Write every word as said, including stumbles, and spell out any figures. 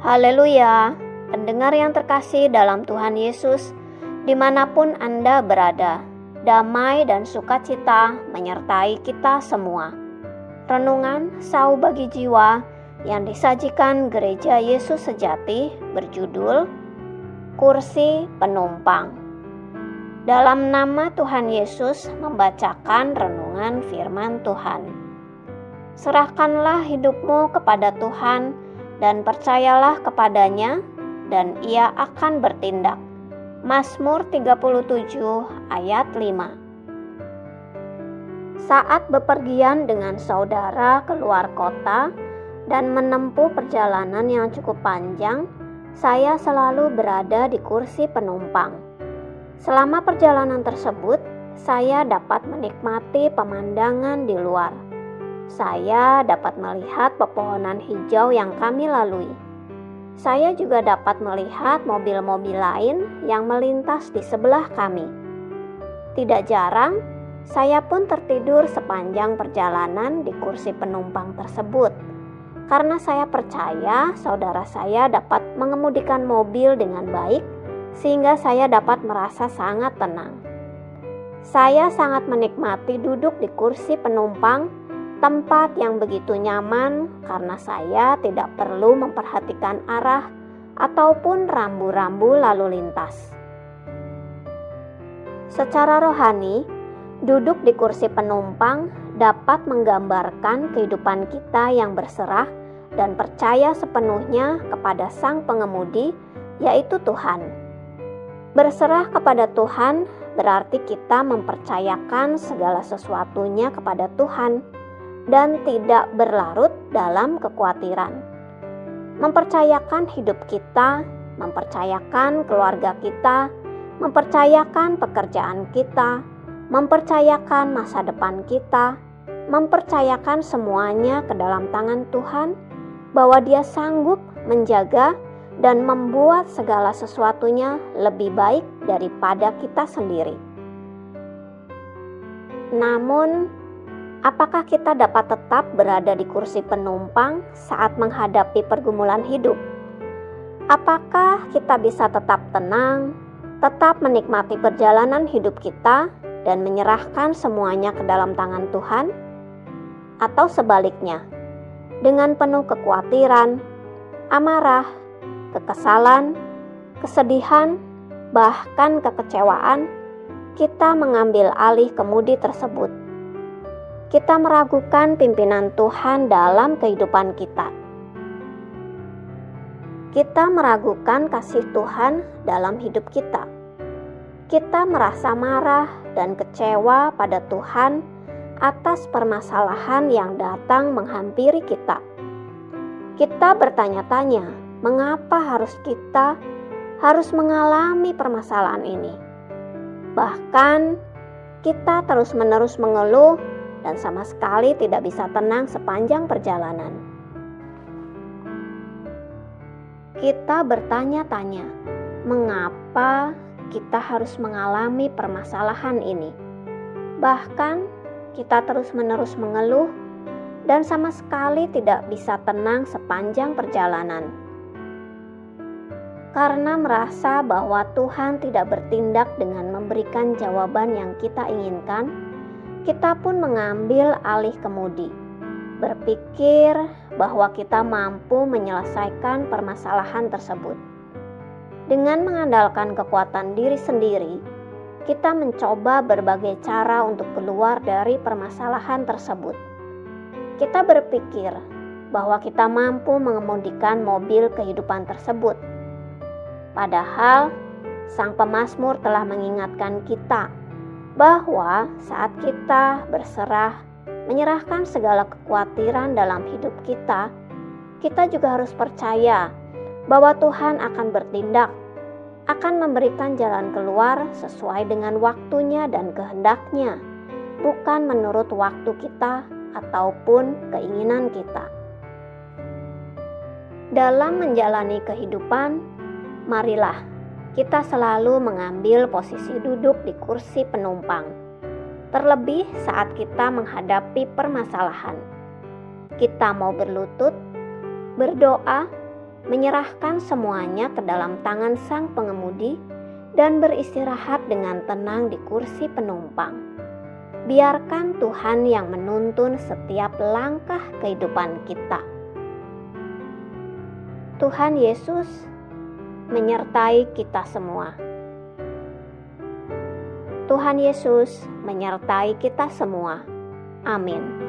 Haleluya, pendengar yang terkasih dalam Tuhan Yesus, dimanapun Anda berada, damai dan sukacita menyertai kita semua. Renungan Sau bagi Jiwa yang disajikan Gereja Yesus Sejati berjudul Kursi Penumpang. Dalam nama Tuhan Yesus membacakan renungan firman Tuhan. Serahkanlah hidupmu kepada Tuhan dan percayalah kepadanya, dan ia akan bertindak. Mazmur tiga puluh tujuh ayat lima. Saat bepergian dengan saudara keluar kota dan menempuh perjalanan yang cukup panjang, saya selalu berada di kursi penumpang. Selama perjalanan tersebut, saya dapat menikmati pemandangan di luar. Saya dapat melihat pepohonan hijau yang kami lalui. Saya juga dapat melihat mobil-mobil lain yang melintas di sebelah kami. Tidak jarang, saya pun tertidur sepanjang perjalanan di kursi penumpang tersebut, karena saya percaya saudara saya dapat mengemudikan mobil dengan baik, sehingga saya dapat merasa sangat tenang. Saya sangat menikmati duduk di kursi penumpang, tempat yang begitu nyaman karena saya tidak perlu memperhatikan arah ataupun rambu-rambu lalu lintas. Secara rohani, duduk di kursi penumpang dapat menggambarkan kehidupan kita yang berserah dan percaya sepenuhnya kepada Sang Pengemudi, yaitu Tuhan. Berserah kepada Tuhan berarti kita mempercayakan segala sesuatunya kepada Tuhan dan tidak berlarut dalam kekhawatiran. Mempercayakan hidup kita, mempercayakan keluarga kita, mempercayakan pekerjaan kita, mempercayakan masa depan kita, mempercayakan semuanya ke dalam tangan Tuhan, bahwa Dia sanggup menjaga dan membuat segala sesuatunya lebih baik daripada kita sendiri. Namun, apakah kita dapat tetap berada di kursi penumpang saat menghadapi pergumulan hidup? Apakah kita bisa tetap tenang, tetap menikmati perjalanan hidup kita, dan menyerahkan semuanya ke dalam tangan Tuhan? Atau sebaliknya, dengan penuh kekhawatiran, amarah, kekesalan, kesedihan, bahkan kekecewaan, kita mengambil alih kemudi tersebut. Kita meragukan pimpinan Tuhan dalam kehidupan kita. Kita meragukan kasih Tuhan dalam hidup kita. Kita merasa marah dan kecewa pada Tuhan atas permasalahan yang datang menghampiri kita. Kita bertanya-tanya, mengapa harus kita harus mengalami permasalahan ini? Bahkan kita terus-menerus mengeluh dan sama sekali tidak bisa tenang sepanjang perjalanan. Kita bertanya-tanya, mengapa kita harus mengalami permasalahan ini? Bahkan kita terus-menerus mengeluh dan sama sekali tidak bisa tenang sepanjang perjalanan. Karena merasa bahwa Tuhan tidak bertindak dengan memberikan jawaban yang kita inginkan, kita pun mengambil alih kemudi, berpikir bahwa kita mampu menyelesaikan permasalahan tersebut. Dengan mengandalkan kekuatan diri sendiri, kita mencoba berbagai cara untuk keluar dari permasalahan tersebut. Kita berpikir bahwa kita mampu mengemudikan mobil kehidupan tersebut. Padahal, Sang Pemazmur telah mengingatkan kita bahwa saat kita berserah, menyerahkan segala kekhawatiran dalam hidup kita, kita juga harus percaya bahwa Tuhan akan bertindak, akan memberikan jalan keluar sesuai dengan waktunya dan kehendaknya, bukan menurut waktu kita ataupun keinginan kita. Dalam menjalani kehidupan, marilah kita selalu mengambil posisi duduk di kursi penumpang, terlebih saat kita menghadapi permasalahan. Kita mau berlutut, berdoa, menyerahkan semuanya ke dalam tangan sang pengemudi, dan beristirahat dengan tenang di kursi penumpang. Biarkan Tuhan yang menuntun setiap langkah kehidupan kita. Tuhan Yesus menyertai kita semua. Tuhan Yesus menyertai kita semua. Amin.